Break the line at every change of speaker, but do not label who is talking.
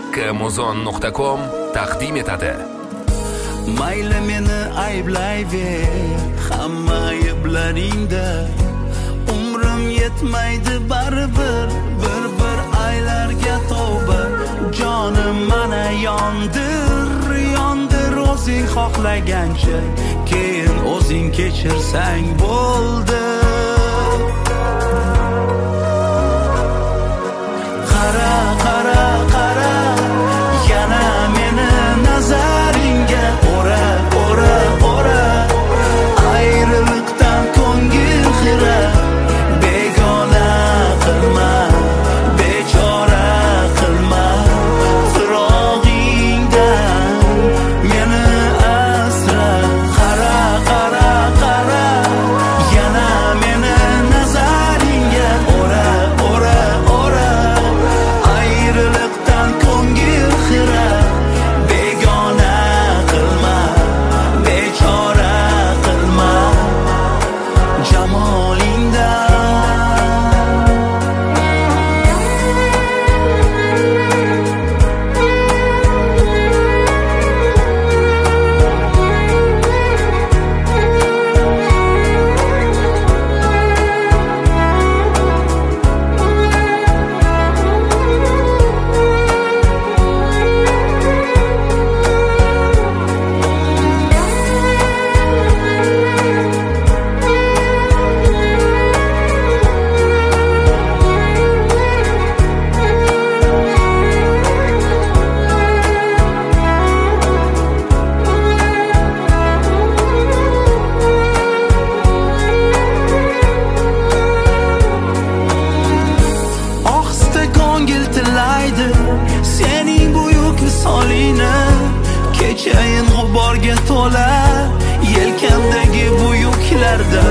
haqqimuzon.com taqdim etadi.
Mayli meni ayblayver, hamma ayblaringda umrim yetmaydi baribir, bir aylarga tavba. Jonim mana yondir o'zing xohlagancha, keyin o'zing kechirsang bo'ldi. Qara yana meni nazaringga ora ayriliqdan ko'ngil xira, begona qilma, bechora qilma, firog'ingdan meni asra. Qara yana meni nazaringga ora ayriliqdan ko'ngil xira, begona qilma, bechora qilma, jamolingdan. Sening buyuk misolingni kechayin g'uborga to'la, yelkamdagi buyuklarda